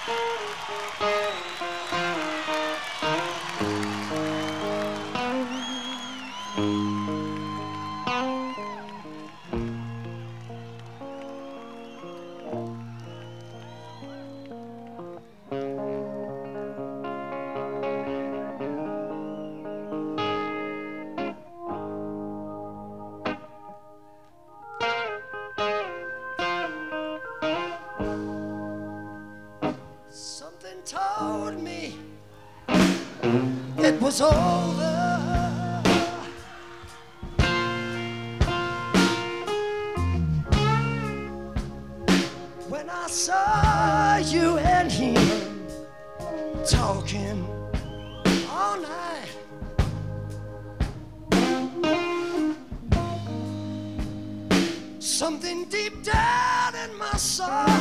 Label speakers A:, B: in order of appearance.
A: Something told me it was over when I saw you and him talking all night. Something deep down in my soul